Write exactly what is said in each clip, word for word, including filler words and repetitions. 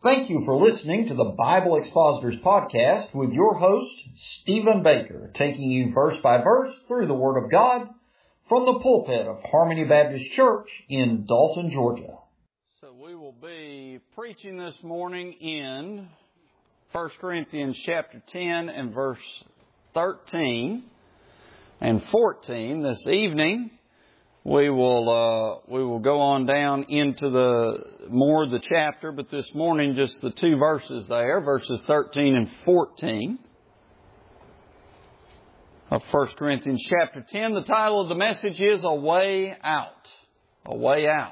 Thank you for listening to the Bible Expositors Podcast with your host, Stephen Baker, taking you verse by verse through the Word of God from the pulpit of Harmony Baptist Church in Dalton, Georgia. So we will be preaching this morning in First Corinthians chapter ten and verse thirteen and fourteen. This evening we will uh, we will go on down into the more of the chapter, but this morning just the two verses there, verses thirteen and fourteen of First Corinthians chapter ten. The title of the message is A Way Out. A Way Out.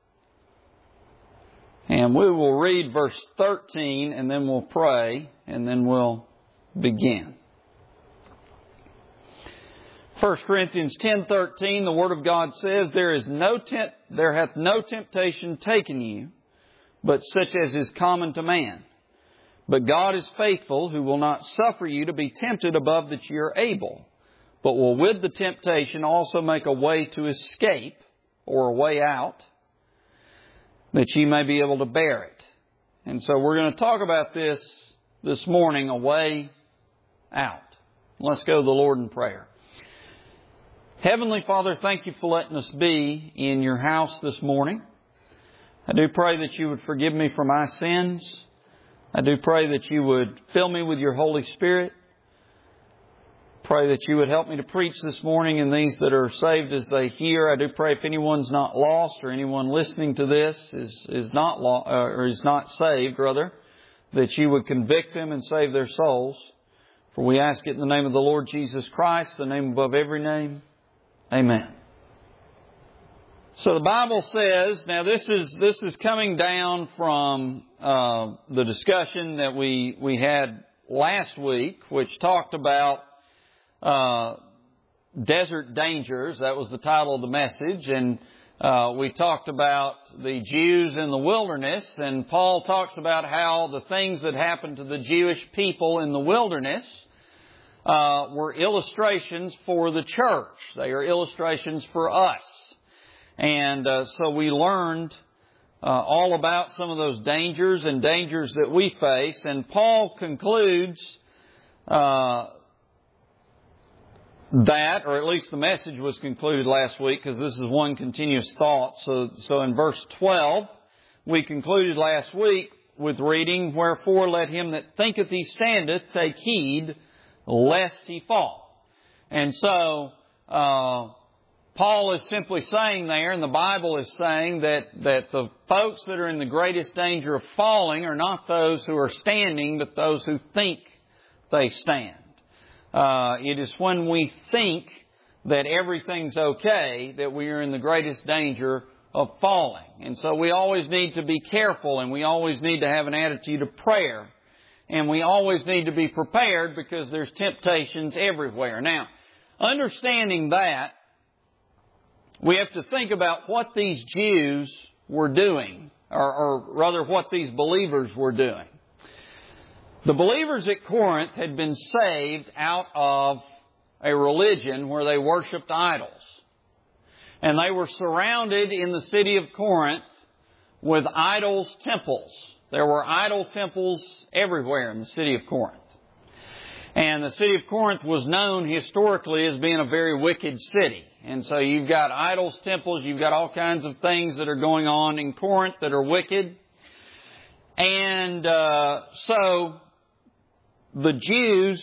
And we will read verse thirteen and then we'll pray and then we'll begin. First Corinthians ten thirteen, the Word of God says, There is no temp- there hath no temptation taken you, but such as is common to man. But God is faithful, who will not suffer you to be tempted above that ye are able, but will with the temptation also make a way to escape, or a way out, that ye may be able to bear it. And so we're going to talk about this this morning, a way out. Let's go to the Lord in prayer. Heavenly Father, thank you for letting us be in your house this morning. I do pray that you would forgive me for my sins. I do pray that you would fill me with your Holy Spirit. Pray that you would help me to preach this morning, and these that are saved as they hear. I do pray if anyone's not lost or anyone listening to this is, is not lo- uh, or is not saved, rather, that you would convict them and save their souls. For we ask it in the name of the Lord Jesus Christ, the name above every name. Amen. So the Bible says, now this is this is coming down from uh, the discussion that we we had last week, which talked about uh, desert dangers. That was the title of the message, and uh, we talked about the Jews in the wilderness. And Paul talks about how the things that happened to the Jewish people in the wilderness Uh, were illustrations for the church. They are illustrations for us. And uh, so we learned uh, all about some of those dangers and dangers that we face. And Paul concludes uh, that, or at least the message was concluded last week, because this is one continuous thought. So, so in verse twelve, we concluded last week with reading, Wherefore let him that thinketh he standeth take heed, lest he fall. And so, uh, Paul is simply saying there, and the Bible is saying that, that the folks that are in the greatest danger of falling are not those who are standing, but those who think they stand. Uh, it is when we think that everything's okay that we are in the greatest danger of falling. And so we always need to be careful, and we always need to have an attitude of prayer. And we always need to be prepared because there's temptations everywhere. Now, understanding that, we have to think about what these Jews were doing, or, or rather what these believers were doing. The believers at Corinth had been saved out of a religion where they worshipped idols. And they were surrounded in the city of Corinth with idols' temples. There were idol temples everywhere in the city of Corinth. And the city of Corinth was known historically as being a very wicked city. And so you've got idols temples, you've got all kinds of things that are going on in Corinth that are wicked. And uh, so the Jews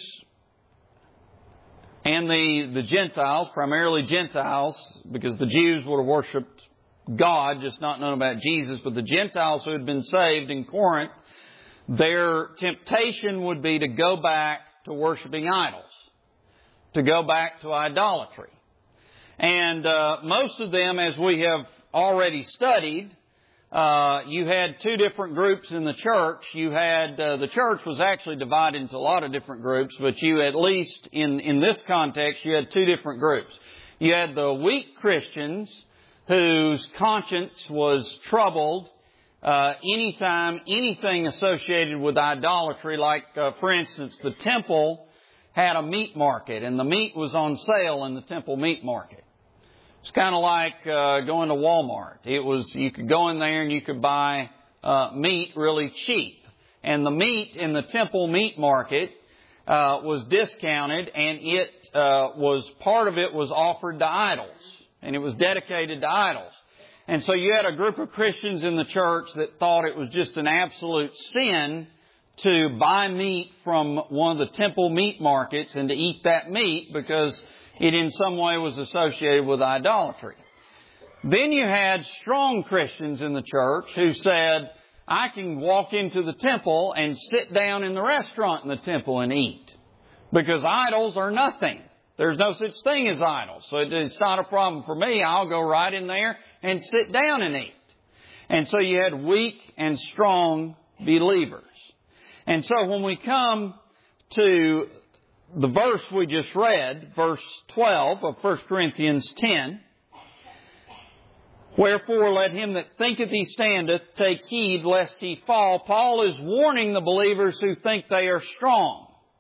and the, the Gentiles, primarily Gentiles, because the Jews would have worshipped God, just not known about Jesus, but the Gentiles who had been saved in Corinth, their temptation would be to go back to worshiping idols, to go back to idolatry. And uh, most of them, as we have already studied, uh, you had two different groups in the church. You had, uh, the church was actually divided into a lot of different groups, but you at least, in, in this context, you had two different groups. You had the weak Christians, whose conscience was troubled uh, anytime anything associated with idolatry, like, uh, for instance, the temple had a meat market, and the meat was on sale in the temple meat market. It's kind of like uh, going to Walmart. It was, you could go in there and you could buy uh, meat really cheap. And the meat in the temple meat market uh, was discounted, and it uh, was part of it was offered to idols, and it was dedicated to idols. And so you had a group of Christians in the church that thought it was just an absolute sin to buy meat from one of the temple meat markets and to eat that meat because it in some way was associated with idolatry. Then you had strong Christians in the church who said, I can walk into the temple and sit down in the restaurant in the temple and eat because idols are nothing. There's no such thing as idols. So it's not a problem for me. I'll go right in there and sit down and eat. And so you had weak and strong believers. And so when we come to the verse we just read, verse twelve of First Corinthians ten, wherefore let him that thinketh he standeth take heed lest he fall. Paul is warning the believers who think they are strong.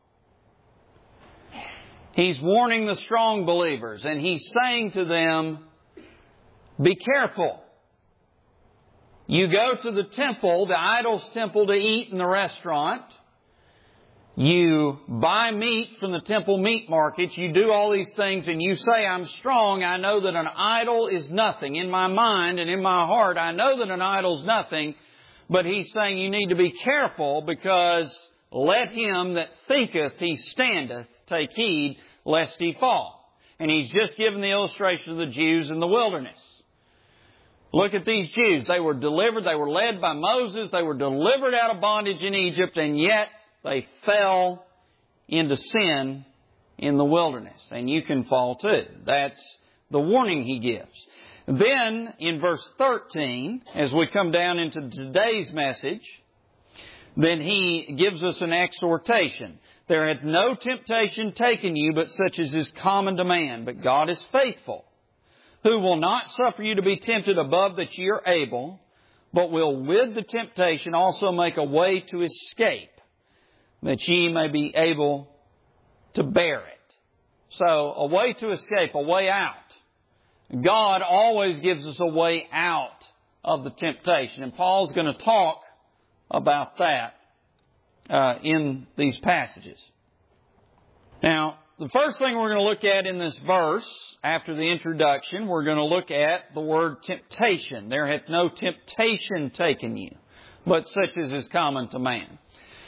He's warning the strong believers, and he's saying to them, be careful. You go to the temple, the idol's temple, to eat in the restaurant. You buy meat from the temple meat markets. You do all these things and you say, I'm strong. I know that an idol is nothing. In my mind and in my heart, I know that an idol is nothing. But he's saying you need to be careful because let him that thinketh he standeth take heed lest he fall. And he's just given the illustration of the Jews in the wilderness. Look at these Jews. They were delivered. They were led by Moses. They were delivered out of bondage in Egypt, and yet they fell into sin in the wilderness. And you can fall too. That's the warning he gives. Then, in verse thirteen, as we come down into today's message, then he gives us an exhortation. There hath no temptation taken you, but such as is common to man. But God is faithful, who will not suffer you to be tempted above that ye are able, but will with the temptation also make a way to escape, that ye may be able to bear it. So, a way to escape, a way out. God always gives us a way out of the temptation. And Paul's going to talk about that uh, in these passages. Now, the first thing we're going to look at in this verse, after the introduction, we're going to look at the word temptation. There hath no temptation taken you, but such as is common to man.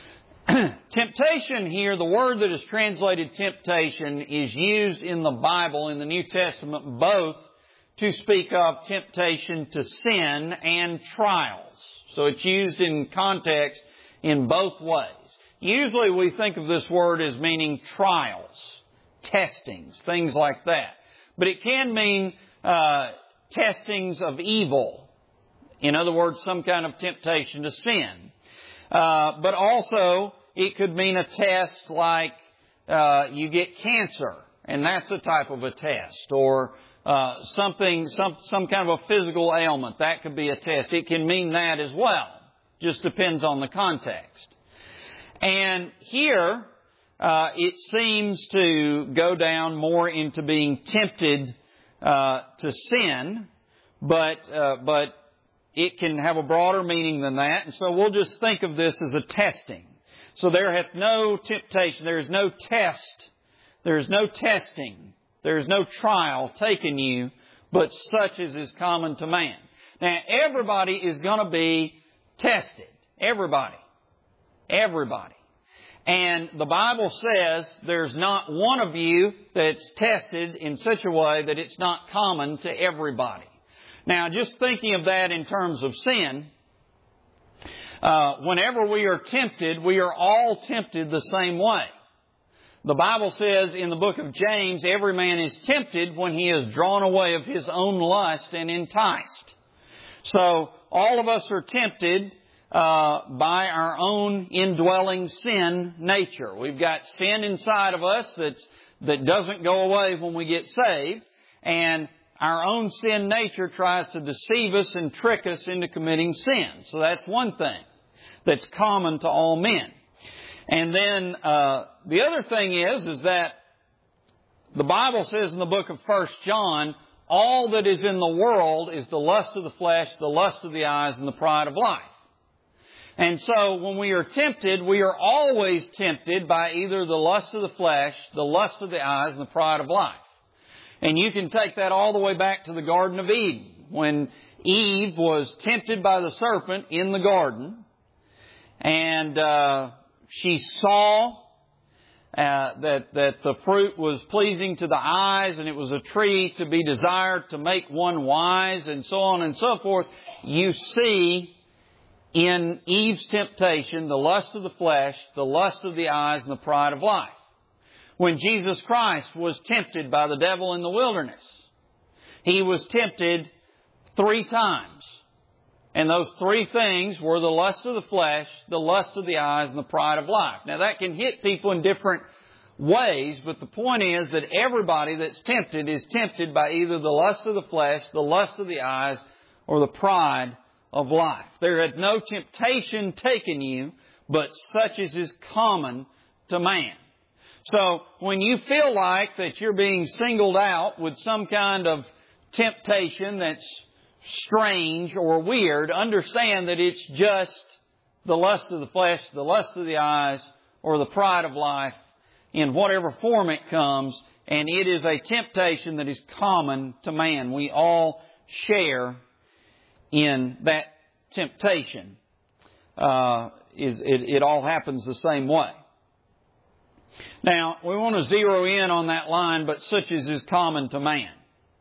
Temptation here, the word that is translated temptation, is used in the Bible, in the New Testament, both to speak of temptation to sin and trials. So it's used in context in both ways. Usually we think of this word as meaning trials, testings, things like that. But it can mean uh, testings of evil. In other words, some kind of temptation to sin. Uh, but also, it could mean a test like uh, you get cancer, and that's a type of a test. Or uh, something, some, some kind of a physical ailment. That could be a test. It can mean that as well. Just depends on the context. And here, uh, it seems to go down more into being tempted uh, to sin, but uh, but it can have a broader meaning than that. And so we'll just think of this as a testing. So there hath no temptation, there is no test, there is no testing, there is no trial taken you, but such as is common to man. Now, everybody is going to be tested. Everybody. Everybody. And the Bible says there's not one of you that's tested in such a way that it's not common to everybody. Now, just thinking of that in terms of sin, uh, whenever we are tempted, we are all tempted the same way. The Bible says in the book of James, every man is tempted when he is drawn away of his own lust and enticed. So, all of us are tempted Uh, by our own indwelling sin nature. We've got sin inside of us that's, that doesn't go away when we get saved. And our own sin nature tries to deceive us and trick us into committing sin. So that's one thing that's common to all men. And then uh, the other thing is, is that the Bible says in the book of First John, all that is in the world is the lust of the flesh, the lust of the eyes, and the pride of life. And so when we are tempted, we are always tempted by either the lust of the flesh, the lust of the eyes, and the pride of life. And you can take that all the way back to the Garden of Eden, when Eve was tempted by the serpent in the garden, and uh, she saw uh, that that the fruit was pleasing to the eyes, and it was a tree to be desired to make one wise, and so on and so forth. You see in Eve's temptation the lust of the flesh, the lust of the eyes, and the pride of life. When Jesus Christ was tempted by the devil in the wilderness, He was tempted three times. And those three things were the lust of the flesh, the lust of the eyes, and the pride of life. Now that can hit people in different ways, but the point is that everybody that's tempted is tempted by either the lust of the flesh, the lust of the eyes, or the pride of life. There had no temptation taken you, but such as is common to man. So when you feel like that you're being singled out with some kind of temptation that's strange or weird, understand that it's just the lust of the flesh, the lust of the eyes, or the pride of life in whatever form it comes, and it is a temptation that is common to man. We all share in that temptation. Uh, is it, it all happens the same way. Now, we want to zero in on that line, but such as is common to man.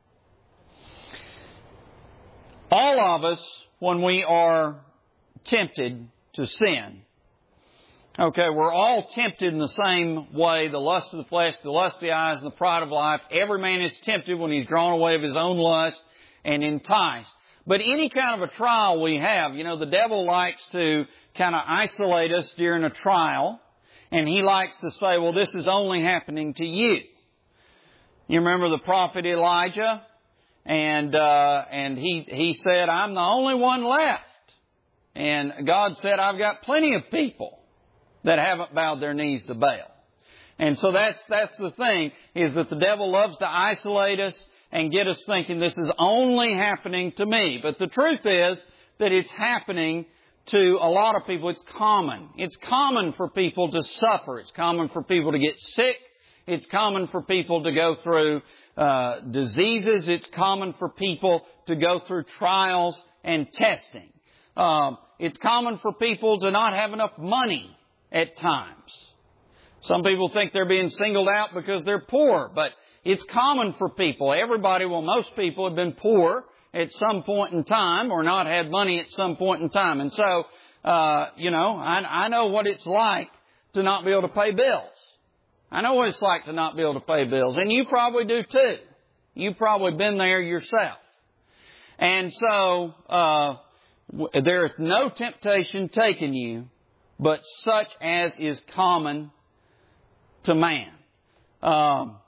All of us, when we are tempted to sin, okay, we're all tempted in the same way, the lust of the flesh, the lust of the eyes, and the pride of life. Every man is tempted when he's drawn away of his own lust and enticed. But any kind of a trial we have, you know, the devil likes to kind of isolate us during a trial. And he likes to say, well, this is only happening to you. You remember the prophet Elijah? And uh, and he he said, I'm the only one left. And God said, I've got plenty of people that haven't bowed their knees to Baal. And so that's that's the thing, is that the devil loves to isolate us and get us thinking this is only happening to me. But the truth is that it's happening to a lot of people. It's common. It's common for people to suffer. It's common for people to get sick. It's common for people to go through uh, diseases. It's common for people to go through trials and testing. Um, it's common for people to not have enough money at times. Some people think they're being singled out because they're poor, but it's common for people. Everybody, well, most people have been poor at some point in time, or not had money at some point in time. And so, uh, you know, I, I know what it's like to not be able to pay bills. I know what it's like to not be able to pay bills. And you probably do too. You've probably been there yourself. And so, uh, there is no temptation taken you, but such as is common to man. Um,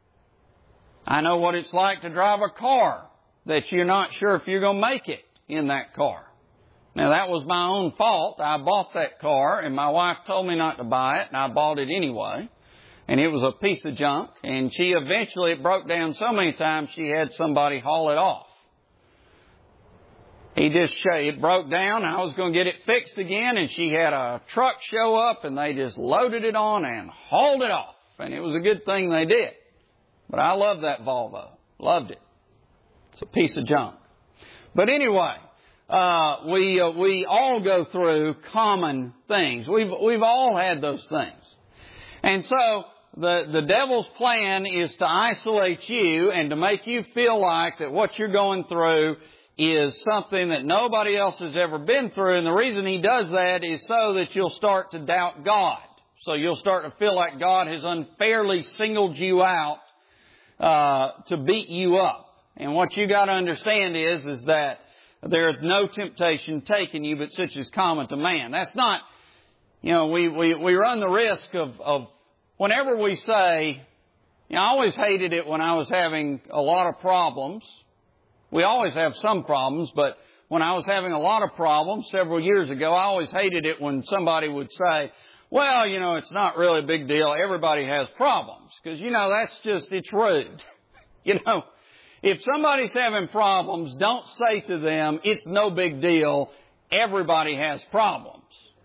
I know what it's like to drive a car that you're not sure if you're going to make it in that car. Now, that was my own fault. I bought that car, and my wife told me not to buy it, and I bought it anyway. And it was a piece of junk, and she eventually, it broke down so many times, she had somebody haul it off. He just showed, it broke down, I was going to get it fixed again, and she had a truck show up, and they just loaded it on and hauled it off. And it was a good thing they did. But I love that Volvo. Loved it. It's a piece of junk. But anyway, uh, we uh, we all go through common things. We've we've all had those things. And so the the devil's plan is to isolate you and to make you feel like that what you're going through is something that nobody else has ever been through. And the reason he does that is so that you'll start to doubt God. So you'll start to feel like God has unfairly singled you out uh, to beat you up. And what you got to understand is, is that there is no temptation taken you, but such is common to man. That's not, you know, we, we, we run the risk of, of whenever we say, you know, I always hated it when I was having a lot of problems. We always have some problems, but when I was having a lot of problems several years ago, I always hated it when somebody would say, well, you know, it's not really a big deal. Everybody has problems. Because, you know, that's just, it's rude. You know, if somebody's having problems, don't say to them, it's no big deal. everybody has problems.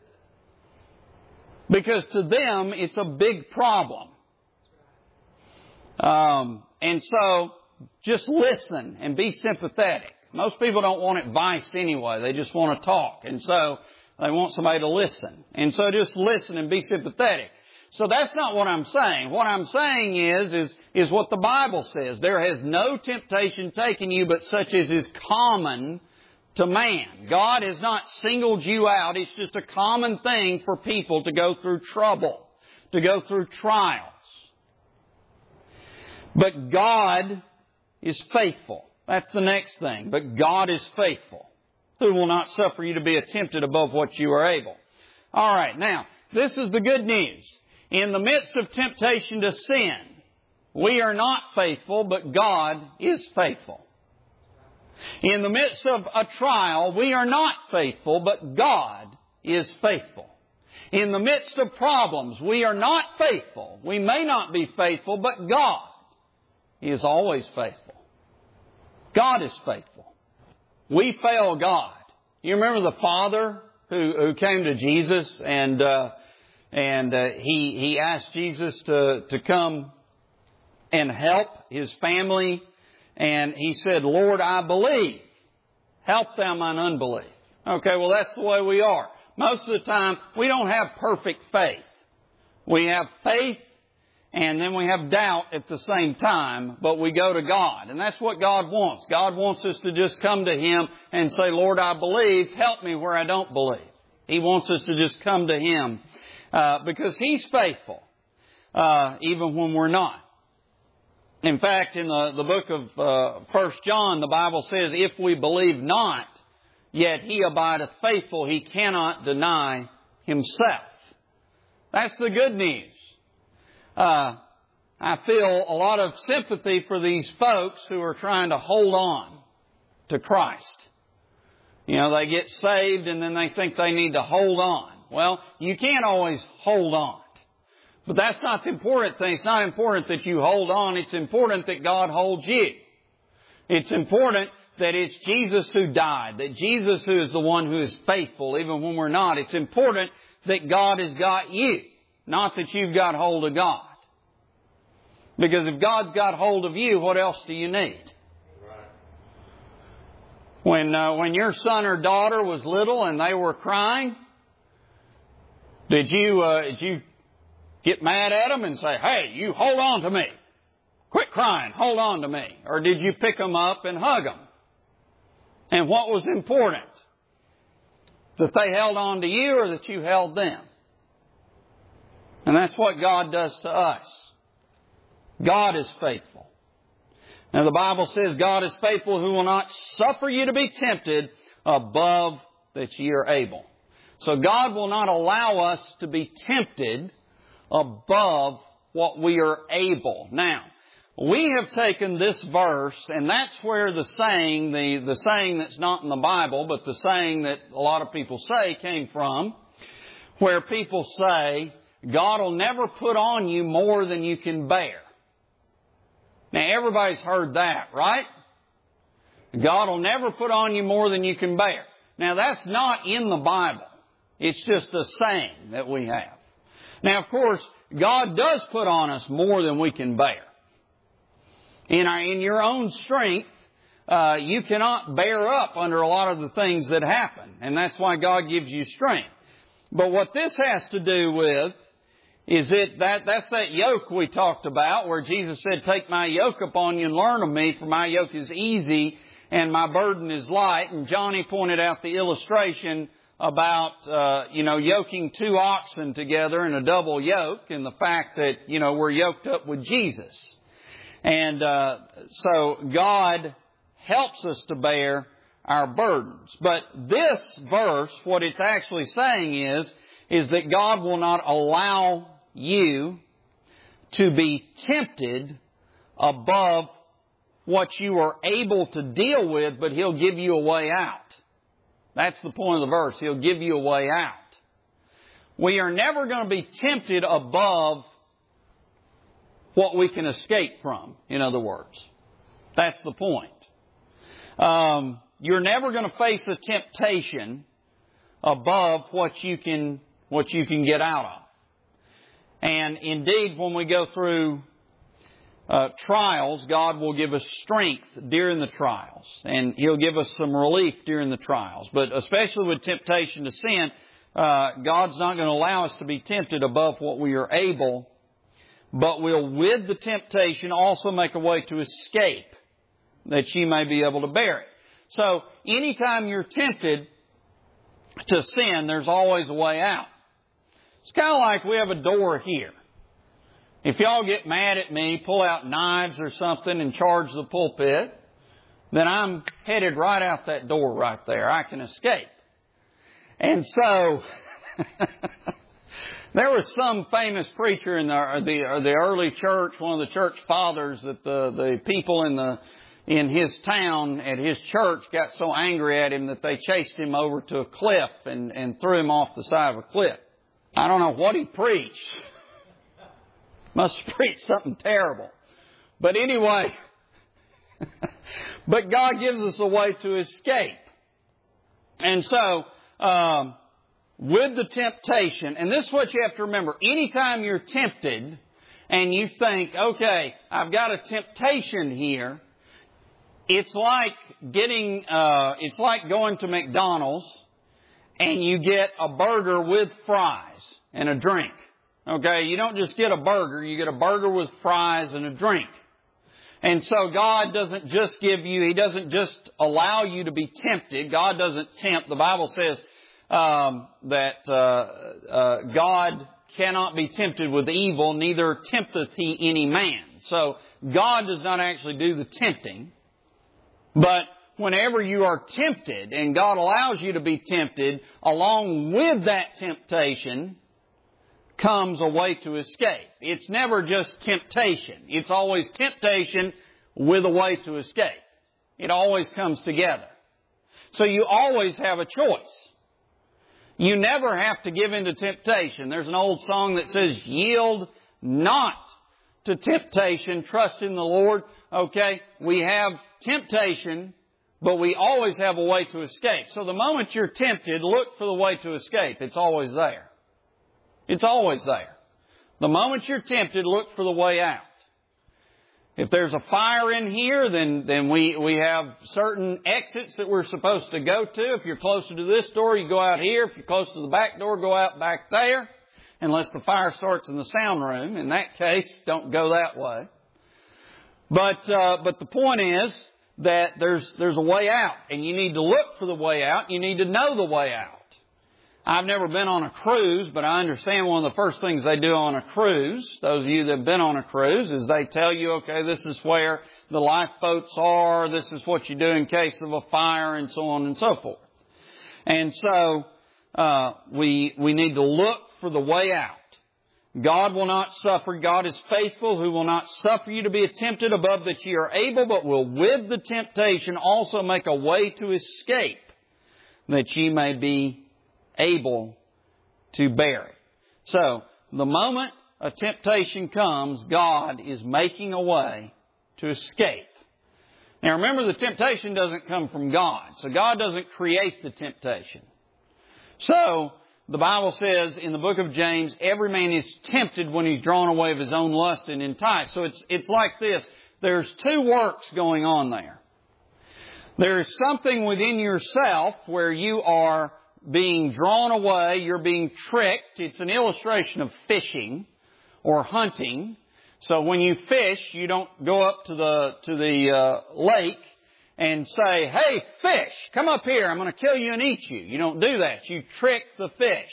Because to them, it's a big problem. Um, and so, just listen and be sympathetic. Most people don't want advice anyway. They just want to talk. And so, they want somebody to listen. And so, just listen and be sympathetic. So that's not what I'm saying. What I'm saying is, is, is what the Bible says. There has no temptation taken you but such as is common to man. God has not singled you out. It's just a common thing for people to go through trouble, to go through trials. But God is faithful. That's the next thing. But God is faithful, who will not suffer you to be tempted above what you are able. All right, now, this is the good news. In the midst of temptation to sin, we are not faithful, but God is faithful. In the midst of a trial, we are not faithful, but God is faithful. In the midst of problems, we are not faithful. We may not be faithful, but God is always faithful. God is faithful. We fail God. You remember the father who, who came to Jesus and uh, and uh, he he asked Jesus to to come and help his family, and he said, "Lord, I believe. Help thou mine unbelief." Okay, well that's the way we are. Most of the time, we don't have perfect faith. We have faith, and then we have doubt at the same time, but we go to God. And that's what God wants. God wants us to just come to Him and say, "Lord, I believe. Help me where I don't believe." He wants us to just come to Him uh, because He's faithful, uh, even when we're not. In fact, in the, the book of uh, First John, the Bible says, "If we believe not, yet He abideth faithful. He cannot deny Himself." That's the good news. Uh, I feel a lot of sympathy for these folks who are trying to hold on to Christ. You know, they get saved and then they think they need to hold on. Well, you can't always hold on. But that's not the important thing. It's not important that you hold on. It's important that God holds you. It's important that it's Jesus who died, that Jesus who is the one who is faithful, even when we're not. It's important that God has got you, not that you've got hold of God. Because if God's got hold of you, what else do you need? When uh, when your son or daughter was little and they were crying, did you uh, did you get mad at them and say, "Hey, you hold on to me. Quit crying, hold on to me"? Or did you pick them up and hug them? And what was important? That they held on to you or that you held them? And that's what God does to us. God is faithful. Now the Bible says God is faithful, who will not suffer you to be tempted above that ye are able. So God will not allow us to be tempted above what we are able. Now, we have taken this verse, and that's where the saying, the, the saying that's not in the Bible, but the saying that a lot of people say came from, where people say, God will never put on you more than you can bear. Now, everybody's heard that, right? God will never put on you more than you can bear. Now, that's not in the Bible. It's just a saying that we have. Now, of course, God does put on us more than we can bear. In, our, in your own strength, uh, you cannot bear up under a lot of the things that happen. And that's why God gives you strength. But what this has to do with is it that that's that yoke we talked about, where Jesus said, "Take my yoke upon you and learn of me, for my yoke is easy and my burden is light." And Johnny pointed out the illustration about, uh, you know, yoking two oxen together in a double yoke, and the fact that, you know, we're yoked up with Jesus. And uh, so God helps us to bear our burdens. But this verse, what it's actually saying is, is that God will not allow you to be tempted above what you are able to deal with, but He'll give you a way out. That's the point of the verse. He'll give you a way out. We are never going to be tempted above what we can escape from, in other words. That's the point. Um, you're never going to face a temptation above what you can, what you can get out of. And indeed, when we go through uh, trials, God will give us strength during the trials. And He'll give us some relief during the trials. But especially with temptation to sin, uh, God's not going to allow us to be tempted above what we are able, but will, with the temptation, also make a way to escape, that ye may be able to bear it. So, anytime you're tempted to sin, there's always a way out. It's kind of like we have a door here. If y'all get mad at me, pull out knives or something and charge the pulpit, then I'm headed right out that door right there. I can escape. And so, there was some famous preacher in the, the, the early church, one of the church fathers, that the, the people in the in his town at his church got so angry at him that they chased him over to a cliff and, and threw him off the side of a cliff. I don't know what he preached. Must have preached something terrible. But anyway, but God gives us a way to escape. And so, um, with the temptation, and this is what you have to remember, anytime you're tempted and you think, okay, I've got a temptation here, it's like getting, uh, it's like going to McDonald's and you get a burger with fries and a drink. Okay, you don't just get a burger, you get a burger with fries and a drink. And so God doesn't just give you, He doesn't just allow you to be tempted. God doesn't tempt. The Bible says um, that uh, uh, God cannot be tempted with evil, neither tempteth He any man. So God does not actually do the tempting. But whenever you are tempted, and God allows you to be tempted, along with that temptation comes a way to escape. It's never just temptation. It's always temptation with a way to escape. It always comes together. So you always have a choice. You never have to give in to temptation. There's an old song that says, yield not to temptation, trust in the Lord. Okay, we have temptation, but we always have a way to escape. So the moment you're tempted, look for the way to escape. It's always there. It's always there. The moment you're tempted, look for the way out. If there's a fire in here, then, then we, we have certain exits that we're supposed to go to. If you're closer to this door, you go out here. If you're close to the back door, go out back there. Unless the fire starts in the sound room. In that case, don't go that way. But, uh, but the point is that there's, there's a way out. And you need to look for the way out. You need to know the way out. I've never been on a cruise, but I understand one of the first things they do on a cruise, those of you that have been on a cruise, is they tell you, okay, this is where the lifeboats are, this is what you do in case of a fire, and so on and so forth. And so, uh, we, we need to look for the way out. God will not suffer. God is faithful, who will not suffer you to be tempted above that ye are able, but will with the temptation also make a way to escape, that ye may be able to bear it. So, the moment a temptation comes, God is making a way to escape. Now remember, the temptation doesn't come from God. So God doesn't create the temptation. So, the Bible says in the book of James, every man is tempted when he's drawn away of his own lust and enticed. So it's, it's like this. There's two works going on there. There is something within yourself where you are being drawn away, you're being tricked. It's an illustration of fishing or hunting. So when you fish, you don't go up to the to the uh, lake and say, hey, fish, come up here, I'm going to kill you and eat you. You don't do that. You trick the fish.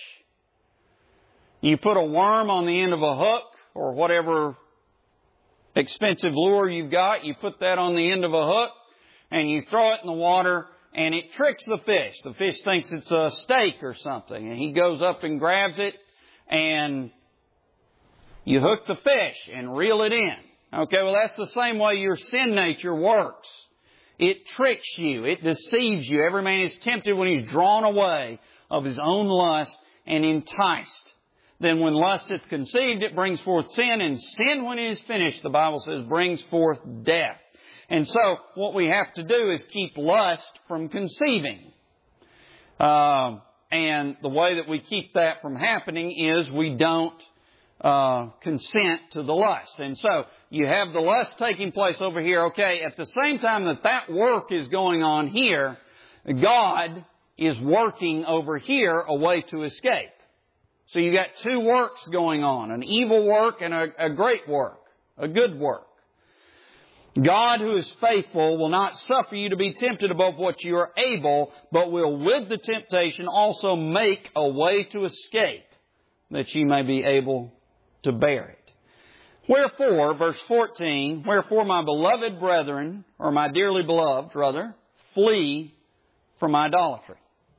You put a worm on the end of a hook or whatever expensive lure you've got. You put that on the end of a hook and you throw it in the water. And it tricks the fish. The fish thinks it's a steak or something. And he goes up and grabs it. And you hook the fish and reel it in. Okay, well that's the same way your sin nature works. It tricks you. It deceives you. Every man is tempted when he's drawn away of his own lust and enticed. Then when lust is conceived, it brings forth sin. And sin, when it is finished, the Bible says, brings forth death. And so what we have to do is keep lust from conceiving. Uh, And the way that we keep that from happening is we don't uh, consent to the lust. And so you have the lust taking place over here. Okay, at the same time that that work is going on here, God is working over here a way to escape. So you got two works going on, an evil work and a, a great work, a good work. God, who is faithful, will not suffer you to be tempted above what you are able, but will with the temptation also make a way to escape, that ye may be able to bear it. Wherefore, verse fourteen, wherefore my beloved brethren, or my dearly beloved, rather, flee from idolatry.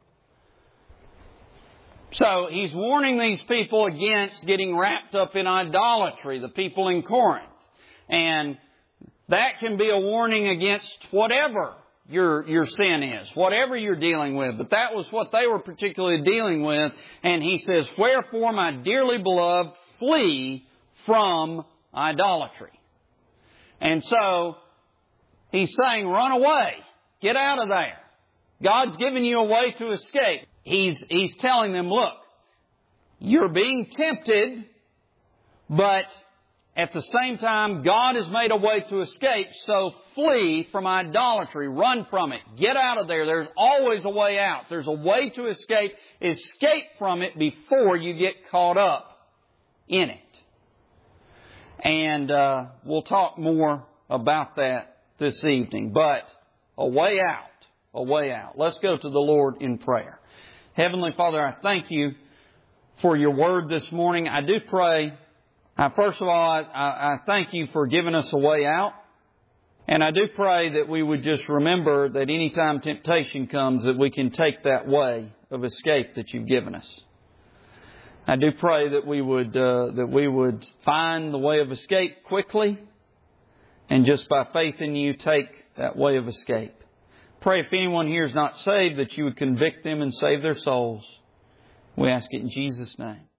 So he's warning these people against getting wrapped up in idolatry, the people in Corinth. And that can be a warning against whatever your your sin is, whatever you're dealing with. But that was what they were particularly dealing with. And he says, wherefore, my dearly beloved, flee from idolatry. And so he's saying, run away. Get out of there. God's given you a way to escape. He's, he's telling them, look, you're being tempted, but at the same time, God has made a way to escape, so flee from idolatry. Run from it. Get out of there. There's always a way out. There's a way to escape. Escape from it before you get caught up in it. And uh, we'll talk more about that this evening. But a way out. A way out. Let's go to the Lord in prayer. Heavenly Father, I thank you for your word this morning. I do pray, uh, first of all, I, I, I thank you for giving us a way out. And I do pray that we would just remember that anytime temptation comes, that we can take that way of escape that you've given us. I do pray that we would uh, that we would find the way of escape quickly, and just by faith in you, take that way of escape. Pray if anyone here is not saved, that you would convict them and save their souls. We ask it in Jesus' name.